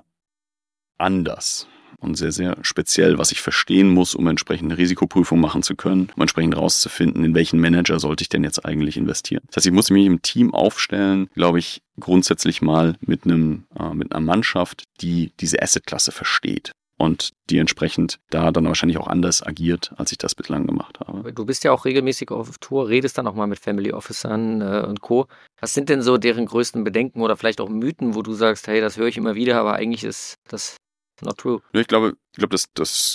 anders und sehr, sehr speziell, was ich verstehen muss, um entsprechend eine Risikoprüfung machen zu können, um entsprechend rauszufinden, in welchen Manager sollte ich denn jetzt eigentlich investieren. Das heißt, ich muss mich im Team aufstellen, glaube ich, grundsätzlich mal mit einem äh, mit einer Mannschaft, die diese Assetklasse versteht und die entsprechend da dann wahrscheinlich auch anders agiert, als ich das bislang gemacht habe. Du bist ja auch regelmäßig auf Tour, redest dann auch mal mit Family Officern äh, und Co. Was sind denn so deren größten Bedenken oder vielleicht auch Mythen, wo du sagst, hey, das höre ich immer wieder, aber eigentlich ist das not true? Ich glaube, ich glaube, das, das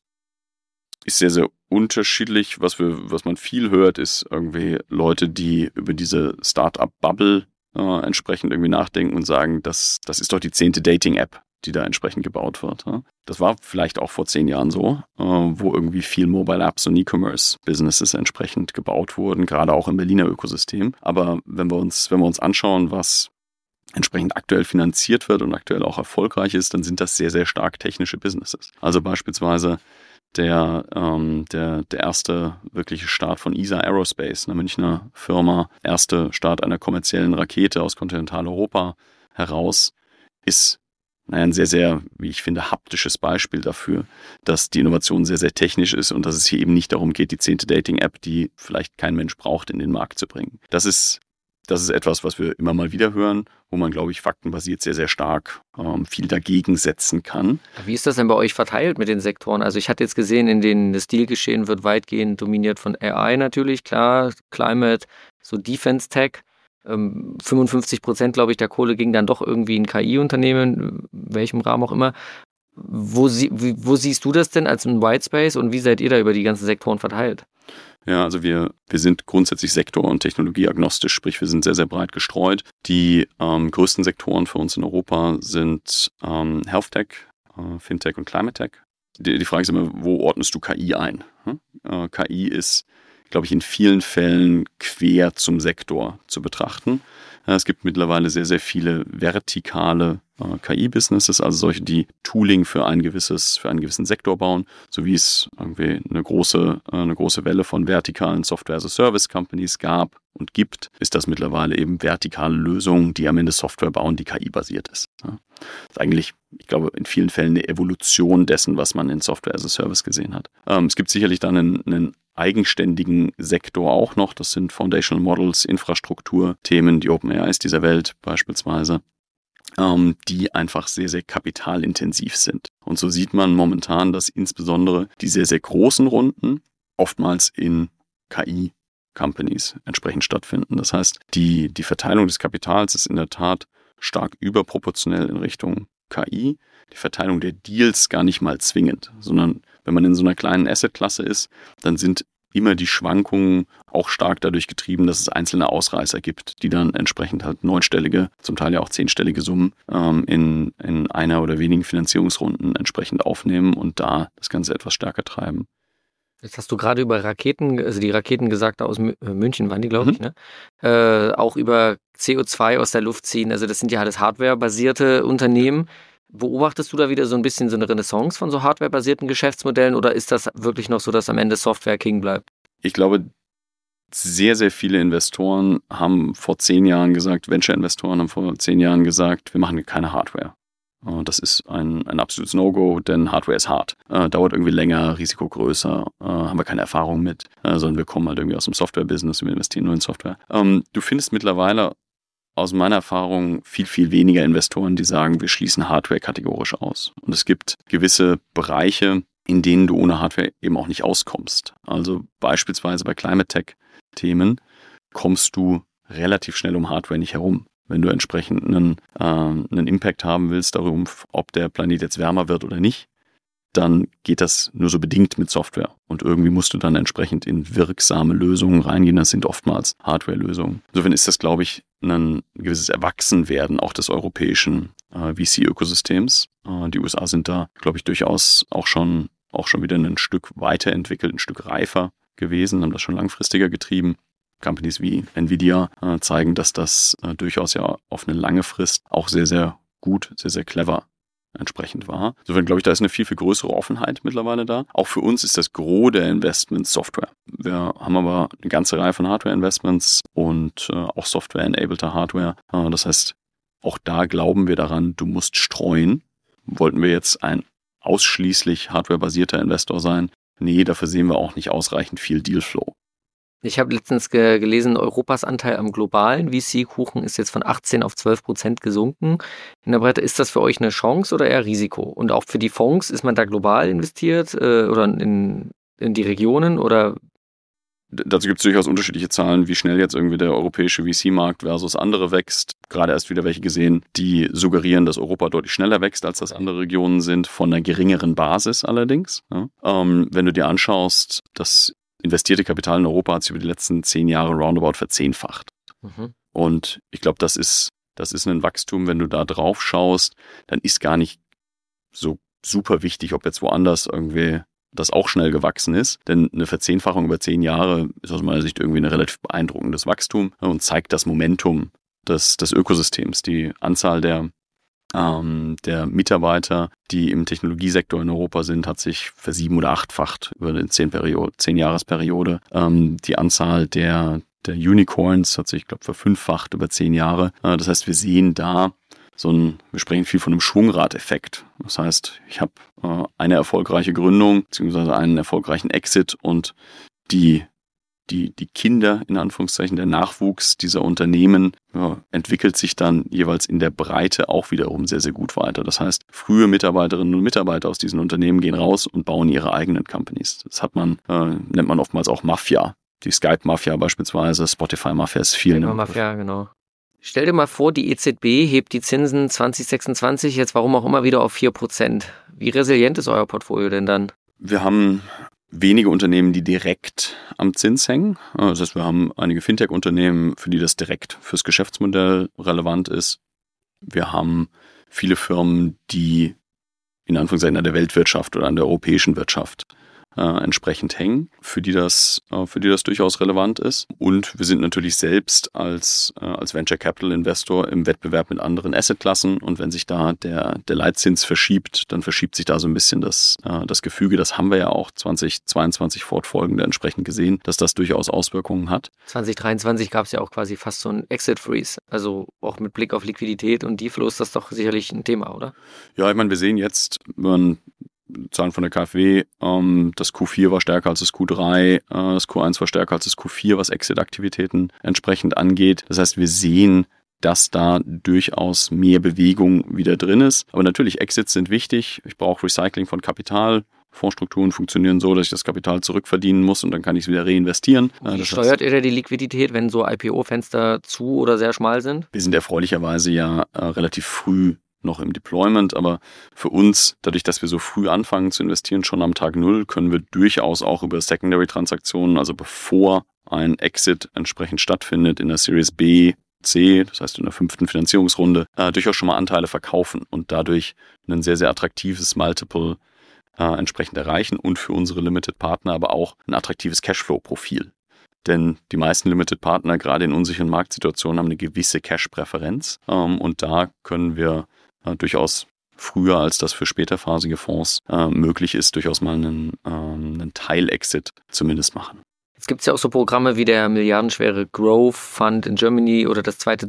ist sehr, sehr unterschiedlich. Was wir, was man viel hört, ist irgendwie Leute, die über diese Startup-Bubble äh, entsprechend irgendwie nachdenken und sagen, das, das ist doch die zehnte Dating-App, die da entsprechend gebaut wird. Ja. Das war vielleicht auch vor zehn Jahren so, äh, wo irgendwie viel Mobile Apps und E-Commerce-Businesses entsprechend gebaut wurden, gerade auch im Berliner Ökosystem. Aber wenn wir uns, wenn wir uns anschauen, was entsprechend aktuell finanziert wird und aktuell auch erfolgreich ist, dann sind das sehr, sehr stark technische Businesses. Also beispielsweise der, ähm, der, der erste wirkliche Start von E S A Aerospace, einer Münchner Firma, erste Start einer kommerziellen Rakete aus Kontinentaleuropa heraus, ist naja, ein sehr, sehr, wie ich finde, haptisches Beispiel dafür, dass die Innovation sehr, sehr technisch ist und dass es hier eben nicht darum geht, die zehnte Dating-App, die vielleicht kein Mensch braucht, in den Markt zu bringen. Das ist Das ist etwas, was wir immer mal wieder hören, wo man, glaube ich, faktenbasiert sehr, sehr stark ähm, viel dagegen setzen kann. Wie ist das denn bei euch verteilt mit den Sektoren? Also ich hatte jetzt gesehen, in denen das Dealgeschehen wird weitgehend dominiert von A I natürlich, klar, Climate, so Defense Tech. Ähm, fünfundfünfzig Prozent, glaube ich, der Kohle ging dann doch irgendwie in K I-Unternehmen, in welchem Rahmen auch immer. Wo, sie, wo siehst du das denn als ein White Space und wie seid ihr da über die ganzen Sektoren verteilt? Ja, also wir, wir sind grundsätzlich sektor- und technologieagnostisch, sprich wir sind sehr, sehr breit gestreut. Die ähm, größten Sektoren für uns in Europa sind ähm, Health Tech, äh, Fintech und Climate Tech. Die, die Frage ist immer, wo ordnest du K I ein? Hm? Äh, K I ist, glaube ich, in vielen Fällen quer zum Sektor zu betrachten. Ja, es gibt mittlerweile sehr, sehr viele vertikale äh, K I-Businesses, also solche, die Tooling für ein gewisses, für einen gewissen Sektor bauen, so wie es irgendwie eine große, äh, eine große Welle von vertikalen Software-as-a-Service-Companies gab und gibt, ist das mittlerweile eben vertikale Lösungen, die am Ende Software bauen, die K I-basiert ist. Ja. Das ist eigentlich, ich glaube, in vielen Fällen eine Evolution dessen, was man in Software-as-a-Service gesehen hat. Ähm, es gibt sicherlich dann einen, einen eigenständigen Sektor auch noch. Das sind Foundational Models, Infrastrukturthemen, die OpenAIs dieser Welt beispielsweise, ähm, die einfach sehr, sehr kapitalintensiv sind. Und so sieht man momentan, dass insbesondere die sehr, sehr großen Runden oftmals in K I-Companies entsprechend stattfinden. Das heißt, die, die Verteilung des Kapitals ist in der Tat stark überproportionell in Richtung K I. Die Verteilung der Deals gar nicht mal zwingend, sondern wenn man in so einer kleinen Assetklasse ist, dann sind immer die Schwankungen auch stark dadurch getrieben, dass es einzelne Ausreißer gibt, die dann entsprechend halt neunstellige, zum Teil ja auch zehnstellige Summen ähm, in, in einer oder wenigen Finanzierungsrunden entsprechend aufnehmen und da das Ganze etwas stärker treiben. Jetzt hast du gerade über Raketen, also die Raketen gesagt, aus München waren die, glaube ich, mhm. ne? Äh, auch über C O zwei aus der Luft ziehen. Also das sind ja alles hardwarebasierte Unternehmen. Beobachtest du da wieder so ein bisschen so eine Renaissance von so hardwarebasierten Geschäftsmodellen oder ist das wirklich noch so, dass am Ende Software King bleibt? Ich glaube, sehr, sehr viele Investoren haben vor zehn Jahren gesagt, Venture-Investoren haben vor zehn Jahren gesagt, wir machen keine Hardware. Das ist ein, ein absolutes No-Go, denn Hardware ist hart. Äh, dauert irgendwie länger, Risiko größer, äh, haben wir keine Erfahrung mit, äh, sondern wir kommen halt irgendwie aus dem Software-Business, wir investieren nur in Software. Ähm, du findest mittlerweile aus meiner Erfahrung viel, viel weniger Investoren, die sagen, wir schließen Hardware kategorisch aus. Und es gibt gewisse Bereiche, in denen du ohne Hardware eben auch nicht auskommst. Also beispielsweise bei Climate Tech-Themen kommst du relativ schnell um Hardware nicht herum. Wenn du entsprechend einen, äh, einen Impact haben willst darum, ob der Planet jetzt wärmer wird oder nicht, dann geht das nur so bedingt mit Software. Und irgendwie musst du dann entsprechend in wirksame Lösungen reingehen. Das sind oftmals Hardware-Lösungen. Insofern ist das, glaube ich, ein gewisses Erwachsenwerden auch des europäischen äh, V C-Ökosystems. Äh, die U S A sind da, glaube ich, durchaus auch schon, auch schon wieder ein Stück weiterentwickelt, ein Stück reifer gewesen, haben das schon langfristiger getrieben. Companies wie Nvidia äh, zeigen, dass das äh, durchaus ja auf eine lange Frist auch sehr, sehr gut, sehr, sehr clever entsprechend war. Insofern glaube ich, da ist eine viel, viel größere Offenheit mittlerweile da. Auch für uns ist das Gros der Investments Software. Wir haben aber eine ganze Reihe von Hardware-Investments und äh, auch Software-enabled Hardware. Äh, das heißt, auch da glauben wir daran, du musst streuen. Wollten wir jetzt ein ausschließlich hardware-basierter Investor sein? Nee, dafür sehen wir auch nicht ausreichend viel Dealflow. Ich habe letztens ge- gelesen, Europas Anteil am globalen V C-Kuchen ist jetzt von achtzehn auf zwölf Prozent gesunken. In der Breite, ist das für euch eine Chance oder eher Risiko? Und auch für die Fonds, ist man da global investiert äh, oder in, in die Regionen oder? Dazu gibt es durchaus unterschiedliche Zahlen, wie schnell jetzt irgendwie der europäische V C-Markt versus andere wächst. Gerade erst wieder welche gesehen, die suggerieren, dass Europa deutlich schneller wächst, als das andere Regionen sind, von einer geringeren Basis allerdings. Ja. Ähm, wenn du dir anschaust, dass investierte Kapital in Europa hat sich über die letzten zehn Jahre roundabout verzehnfacht. Mhm. Und ich glaube, das ist, das ist ein Wachstum, wenn du da drauf schaust, dann ist gar nicht so super wichtig, ob jetzt woanders irgendwie das auch schnell gewachsen ist. Denn eine Verzehnfachung über zehn Jahre ist aus meiner Sicht irgendwie ein relativ beeindruckendes Wachstum und zeigt das Momentum des, des Ökosystems. Die Anzahl der Ähm, der Mitarbeiter, die im Technologiesektor in Europa sind, hat sich versieben- oder achtfacht über eine zehn-Jahres-Periode. Ähm, die Anzahl der, der Unicorns hat sich, ich glaube, verfünffacht über zehn Jahre. Äh, das heißt, wir sehen da so ein, wir sprechen viel von einem Schwungradeffekt. Das heißt, ich habe äh, eine erfolgreiche Gründung beziehungsweise einen erfolgreichen Exit und die Die, die Kinder, in Anführungszeichen, der Nachwuchs dieser Unternehmen ja, entwickelt sich dann jeweils in der Breite auch wiederum sehr, sehr gut weiter. Das heißt, frühe Mitarbeiterinnen und Mitarbeiter aus diesen Unternehmen gehen raus und bauen ihre eigenen Companies. Das hat man, äh, nennt man oftmals auch Mafia. Die Skype-Mafia beispielsweise, Spotify-Mafia ist viel. Mafia, genau. Stell dir mal vor, die E Z B hebt die Zinsen zwanzig sechsundzwanzig jetzt warum auch immer wieder auf vier Prozent. Wie resilient ist euer Portfolio denn dann? Wir haben wenige Unternehmen, die direkt am Zins hängen. Das heißt, wir haben einige Fintech-Unternehmen, für die das direkt fürs Geschäftsmodell relevant ist. Wir haben viele Firmen, die in Anführungszeichen an der Weltwirtschaft oder an der europäischen Wirtschaft äh, entsprechend hängen, für die das, äh, für die das durchaus relevant ist. Und wir sind natürlich selbst als, äh, als Venture Capital Investor im Wettbewerb mit anderen Assetklassen. Und wenn sich da der, der Leitzins verschiebt, dann verschiebt sich da so ein bisschen das, äh, das Gefüge. Das haben wir ja auch zwanzig zweiundzwanzig fortfolgende entsprechend gesehen, dass das durchaus Auswirkungen hat. zwanzig dreiundzwanzig gab es ja auch quasi fast so ein Exit-Freeze. Also auch mit Blick auf Liquidität und Dealflow ist das doch sicherlich ein Thema, oder? Ja, ich meine, wir sehen jetzt, wenn Zahlen von der KfW, ähm, das Q vier war stärker als das Q drei, äh, das Q eins war stärker als das Q vier, was Exit-Aktivitäten entsprechend angeht. Das heißt, wir sehen, dass da durchaus mehr Bewegung wieder drin ist. Aber natürlich, Exits sind wichtig. Ich brauche Recycling von Kapital. Fondsstrukturen funktionieren so, dass ich das Kapital zurückverdienen muss und dann kann ich es wieder reinvestieren. Wie das steuert heißt, ihr da die Liquidität, wenn so I P O-Fenster zu oder sehr schmal sind? Wir sind erfreulicherweise ja äh, relativ früh noch im Deployment, aber für uns, dadurch, dass wir so früh anfangen zu investieren, schon am Tag Null, können wir durchaus auch über Secondary-Transaktionen, also bevor ein Exit entsprechend stattfindet in der Series B, C, das heißt in der fünften Finanzierungsrunde, äh, durchaus schon mal Anteile verkaufen und dadurch ein sehr, sehr attraktives Multiple äh, entsprechend erreichen und für unsere Limited-Partner aber auch ein attraktives Cashflow-Profil. Denn die meisten Limited-Partner, gerade in unsicheren Marktsituationen, haben eine gewisse Cash-Präferenz ähm, und da können wir äh, durchaus früher, als das für späterphasige Fonds äh, möglich ist, durchaus mal einen, äh, einen Teil-Exit zumindest machen. Jetzt gibt es ja auch so Programme wie der milliardenschwere Growth Fund in Germany oder das zweite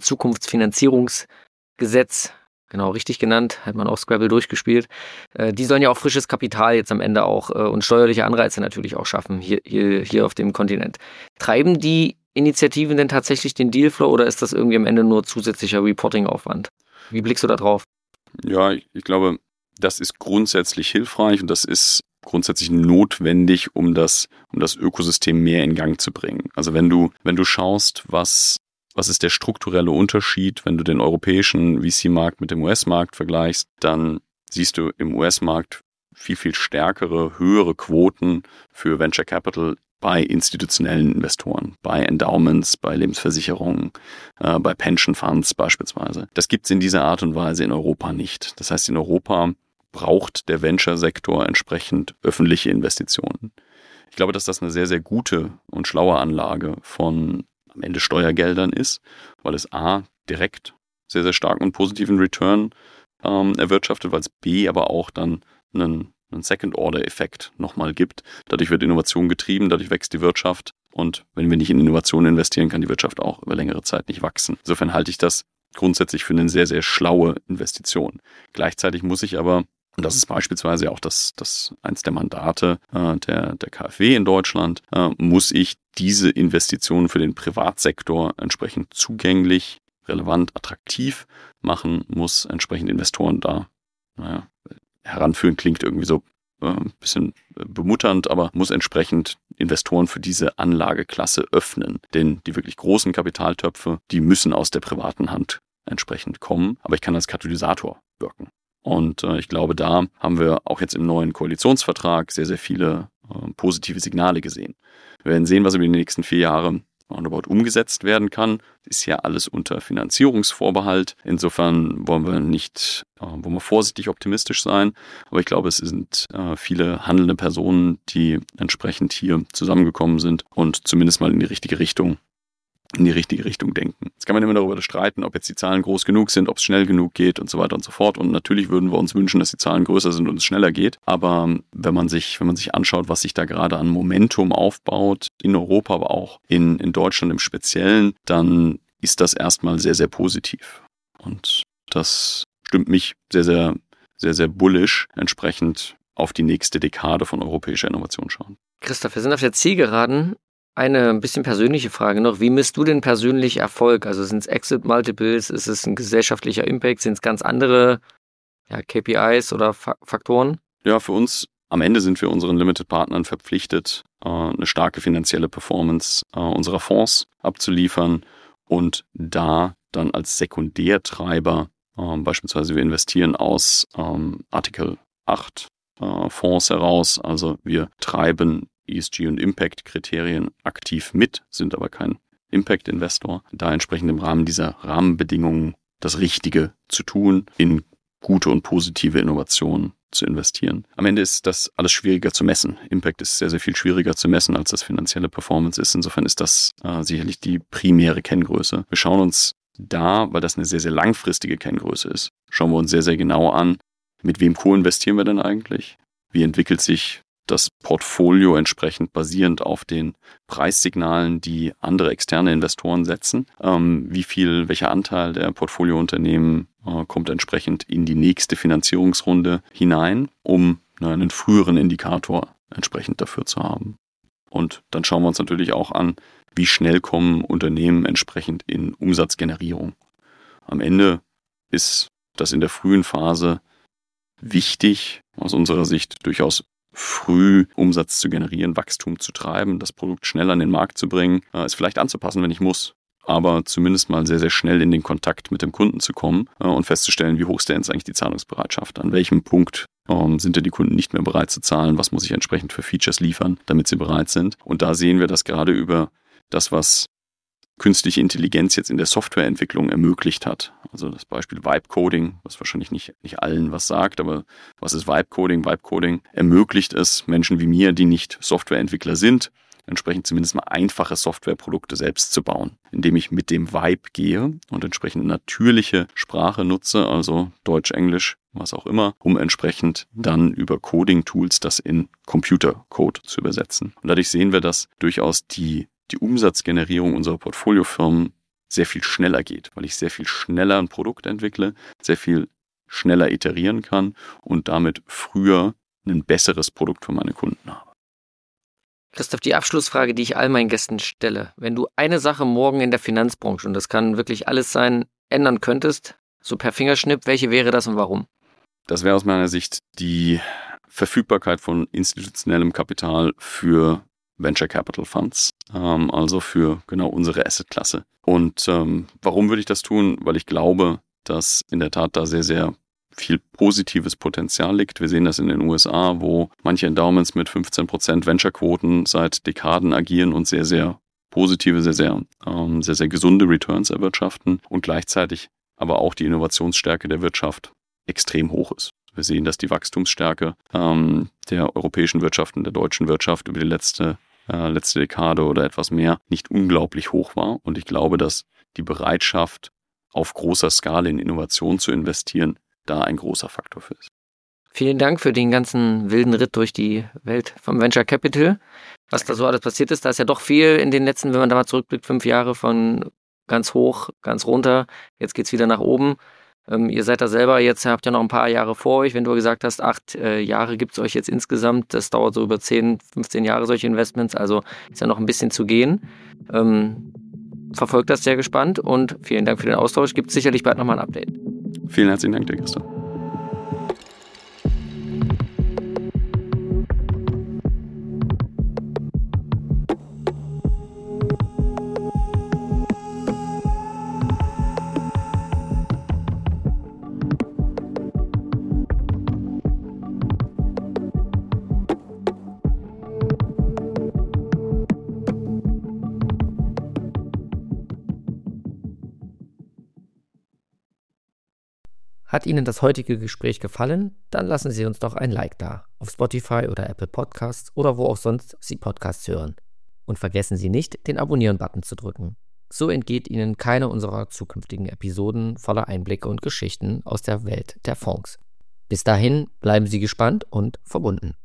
Zukunftsfinanzierungsgesetz, genau richtig genannt, hat man auch Scrabble durchgespielt. Äh, die sollen ja auch frisches Kapital jetzt am Ende auch äh, und steuerliche Anreize natürlich auch schaffen, hier, hier, hier auf dem Kontinent. Treiben die Initiativen denn tatsächlich den Dealflow oder ist das irgendwie am Ende nur zusätzlicher Reporting-Aufwand? Wie blickst du da drauf? Ja, ich, ich glaube, das ist grundsätzlich hilfreich und das ist grundsätzlich notwendig, um das, um das Ökosystem mehr in Gang zu bringen. Also wenn du, wenn du schaust, was, was ist der strukturelle Unterschied, wenn du den europäischen V C-Markt mit dem U S-Markt vergleichst, dann siehst du im U S-Markt viel, viel stärkere, höhere Quoten für Venture Capital bei institutionellen Investoren, bei Endowments, bei Lebensversicherungen, äh, bei Pension Funds beispielsweise. Das gibt es in dieser Art und Weise in Europa nicht. Das heißt, in Europa braucht der Venture-Sektor entsprechend öffentliche Investitionen. Ich glaube, dass das eine sehr, sehr gute und schlaue Anlage von am Ende Steuergeldern ist, weil es A, direkt sehr, sehr starken und positiven Return ähm, erwirtschaftet, weil es B, aber auch dann einen, einen Second-Order-Effekt nochmal gibt. Dadurch wird Innovation getrieben, dadurch wächst die Wirtschaft und wenn wir nicht in Innovation investieren, kann die Wirtschaft auch über längere Zeit nicht wachsen. Insofern halte ich das grundsätzlich für eine sehr, sehr schlaue Investition. Gleichzeitig muss ich aber, und das ist beispielsweise auch das, das eins der Mandate äh, der, der KfW in Deutschland, äh, muss ich diese Investitionen für den Privatsektor entsprechend zugänglich, relevant, attraktiv machen, muss entsprechend Investoren da naja, heranführen, klingt irgendwie so äh, ein bisschen bemutternd, aber muss entsprechend Investoren für diese Anlageklasse öffnen. Denn die wirklich großen Kapitaltöpfe, die müssen aus der privaten Hand entsprechend kommen, aber ich kann als Katalysator wirken. Und äh, ich glaube, da haben wir auch jetzt im neuen Koalitionsvertrag sehr, sehr viele äh, positive Signale gesehen. Wir werden sehen, was über die nächsten vier Jahre roundabout umgesetzt werden kann. Das ist ja alles unter Finanzierungsvorbehalt. Insofern wollen wir nicht, äh, wollen wir vorsichtig optimistisch sein. Aber ich glaube, es sind äh, viele handelnde Personen, die entsprechend hier zusammengekommen sind und zumindest mal in die richtige Richtung in die richtige Richtung denken. Jetzt kann man immer darüber streiten, ob jetzt die Zahlen groß genug sind, ob es schnell genug geht und so weiter und so fort. Und natürlich würden wir uns wünschen, dass die Zahlen größer sind und es schneller geht. Aber wenn man sich, wenn man sich anschaut, was sich da gerade an Momentum aufbaut, in Europa, aber auch in, in Deutschland im Speziellen, dann ist das erstmal sehr, sehr positiv. Und das stimmt mich sehr, sehr, sehr, sehr bullish entsprechend auf die nächste Dekade von europäischer Innovation schauen. Christoph, wir sind auf der Zielgeraden. Eine ein bisschen persönliche Frage noch. Wie misst du denn persönlich Erfolg? Also sind es Exit-Multiples, ist es ein gesellschaftlicher Impact, sind es ganz andere ja, K P Is oder Fa- Faktoren? Ja, für uns am Ende sind wir unseren Limited-Partnern verpflichtet, äh, eine starke finanzielle Performance äh, unserer Fonds abzuliefern und da dann als Sekundärtreiber, äh, beispielsweise wir investieren aus ähm, Artikel acht äh, Fonds heraus, also wir treiben E S G- und Impact-Kriterien aktiv mit, sind aber kein Impact-Investor, da entsprechend im Rahmen dieser Rahmenbedingungen das Richtige zu tun, in gute und positive Innovationen zu investieren. Am Ende ist das alles schwieriger zu messen. Impact ist sehr, sehr viel schwieriger zu messen, als das finanzielle Performance ist. Insofern ist das äh, sicherlich die primäre Kenngröße. Wir schauen uns da, weil das eine sehr, sehr langfristige Kenngröße ist, schauen wir uns sehr, sehr genau an, mit wem co-investieren wir denn eigentlich? Wie entwickelt sich das Portfolio entsprechend basierend auf den Preissignalen, die andere externe Investoren setzen. Ähm, wie viel, welcher Anteil der Portfoliounternehmen äh, kommt entsprechend in die nächste Finanzierungsrunde hinein, um ne, einen früheren Indikator entsprechend dafür zu haben. Und dann schauen wir uns natürlich auch an, wie schnell kommen Unternehmen entsprechend in Umsatzgenerierung. Am Ende ist das in der frühen Phase wichtig, aus unserer Sicht durchaus früh Umsatz zu generieren, Wachstum zu treiben, das Produkt schnell an den Markt zu bringen, äh, es vielleicht anzupassen, wenn ich muss, aber zumindest mal sehr, sehr schnell in den Kontakt mit dem Kunden zu kommen äh, und festzustellen, wie hoch ist denn jetzt eigentlich die Zahlungsbereitschaft, an welchem Punkt ähm, sind denn die Kunden nicht mehr bereit zu zahlen, was muss ich entsprechend für Features liefern, damit sie bereit sind. Und da sehen wir das gerade über das, was künstliche Intelligenz jetzt in der Softwareentwicklung ermöglicht hat. Also das Beispiel Vibe-Coding, was wahrscheinlich nicht, nicht allen was sagt, aber was ist Vibe-Coding? Vibe-Coding ermöglicht es Menschen wie mir, die nicht Softwareentwickler sind, entsprechend zumindest mal einfache Softwareprodukte selbst zu bauen, indem ich mit dem Vibe gehe und entsprechend natürliche Sprache nutze, also Deutsch, Englisch, was auch immer, um entsprechend dann über Coding-Tools das in Computercode zu übersetzen. Und dadurch sehen wir, dass durchaus die, die Umsatzgenerierung unserer Portfoliofirmen sehr viel schneller geht, weil ich sehr viel schneller ein Produkt entwickle, sehr viel schneller iterieren kann und damit früher ein besseres Produkt für meine Kunden habe. Christoph, die Abschlussfrage, die ich all meinen Gästen stelle. Wenn du eine Sache morgen in der Finanzbranche, und das kann wirklich alles sein, ändern könntest, so per Fingerschnipp, welche wäre das und warum? Das wäre aus meiner Sicht die Verfügbarkeit von institutionellem Kapital für Venture Capital Funds, ähm, also für genau unsere Assetklasse. Und ähm, warum würde ich das tun? Weil ich glaube, dass in der Tat da sehr, sehr viel positives Potenzial liegt. Wir sehen das in den U S A, wo manche Endowments mit fünfzehn Prozent Venture-Quoten seit Dekaden agieren und sehr, sehr positive, sehr, sehr, ähm, sehr, sehr gesunde Returns erwirtschaften und gleichzeitig aber auch die Innovationsstärke der Wirtschaft extrem hoch ist. Wir sehen, dass die Wachstumsstärke ähm, der europäischen Wirtschaft und der deutschen Wirtschaft über die letzte, äh, letzte Dekade oder etwas mehr nicht unglaublich hoch war. Und ich glaube, dass die Bereitschaft, auf großer Skala in Innovation zu investieren, da ein großer Faktor für ist. Vielen Dank für den ganzen wilden Ritt durch die Welt vom Venture Capital. Was da so alles passiert ist, da ist ja doch viel in den letzten, wenn man da mal zurückblickt, fünf Jahre von ganz hoch, ganz runter. Jetzt geht's wieder nach oben. Ähm, ihr seid da selber, jetzt habt ihr noch ein paar Jahre vor euch. Wenn du gesagt hast, acht äh, Jahre gibt es euch jetzt insgesamt, das dauert so über zehn, fünfzehn Jahre solche Investments, also ist ja noch ein bisschen zu gehen. Ähm, verfolgt das sehr gespannt und vielen Dank für den Austausch. Gibt es sicherlich bald nochmal ein Update. Vielen herzlichen Dank dir, Christoph. Hat Ihnen das heutige Gespräch gefallen? Dann lassen Sie uns doch ein Like da, auf Spotify oder Apple Podcasts oder wo auch sonst Sie Podcasts hören. Und vergessen Sie nicht, den Abonnieren-Button zu drücken. So entgeht Ihnen keine unserer zukünftigen Episoden voller Einblicke und Geschichten aus der Welt der Fonds. Bis dahin bleiben Sie gespannt und verbunden.